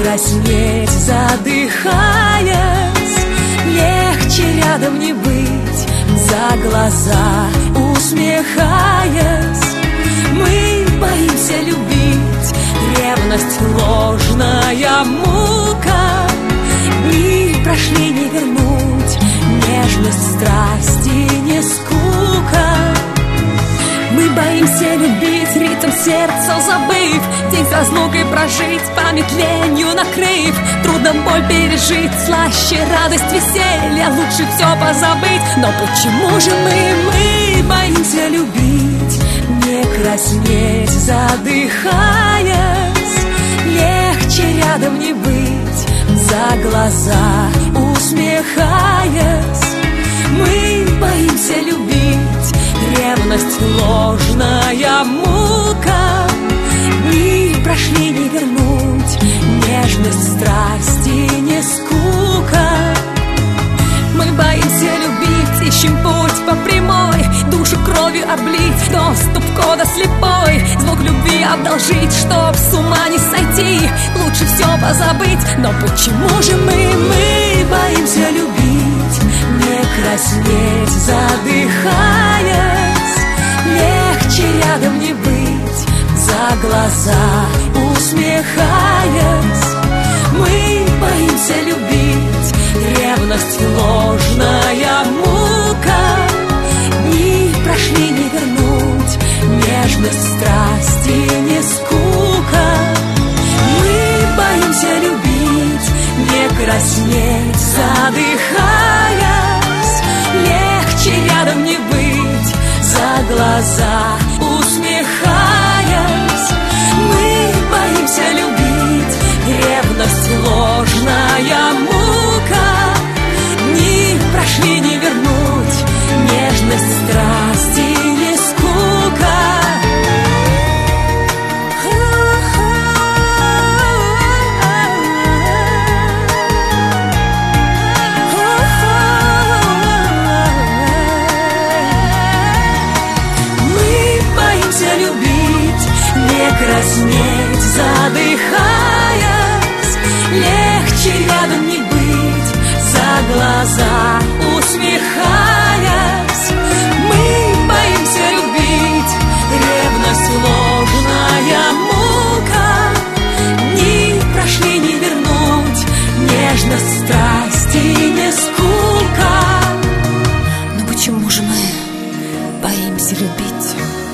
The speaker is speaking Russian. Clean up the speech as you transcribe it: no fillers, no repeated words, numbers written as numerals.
краснеть, задыхаясь. Легче рядом не быть, за глаза усмехаясь. Мы боимся любить, ревность ложная мука. Дни прошли, не вернуть, нежность, страсти, не скука. Мы боимся любить, ритм сердца забыв, день с разлукой прожить, память ленью накрыв. Трудно боль пережить, слаще радость, веселье, лучше все позабыть. Но почему же мы боимся любить, не краснеть, задыхаясь? Легче рядом не быть, за глаза усмехаясь. Мы боимся любить, ревность ложная мука. Дни прошли, не вернуть, нежность, страсти, не скука. Мы боимся любить, ищем путь по прямой, душу кровью облить, доступ кода слепой, звук любви одолжить, чтоб с ума не сойти, лучше все позабыть. Но почему же мы боимся любить, не краснеть, задыхаясь? Легче рядом не быть, за глаза усмехаясь. Мы боимся любить, ревность ложная мука. Дни прошли, не вернуть, нежность, страсти, не скука. Мы боимся любить, не краснеть, задыхаясь. Легче рядом не быть, за глаза усмехаясь. Мы боимся любить, ревность ложная мука. Дни прошли, не вернуть, нежность, страсти, не скука. Краснеть, задыхаясь. Легче рядом не быть, за глаза усмехаясь. Мы боимся любить, ревность ложная мука. Дни прошли, не вернуть, нежность, страсти, не скука. Но почему же мы боимся любить?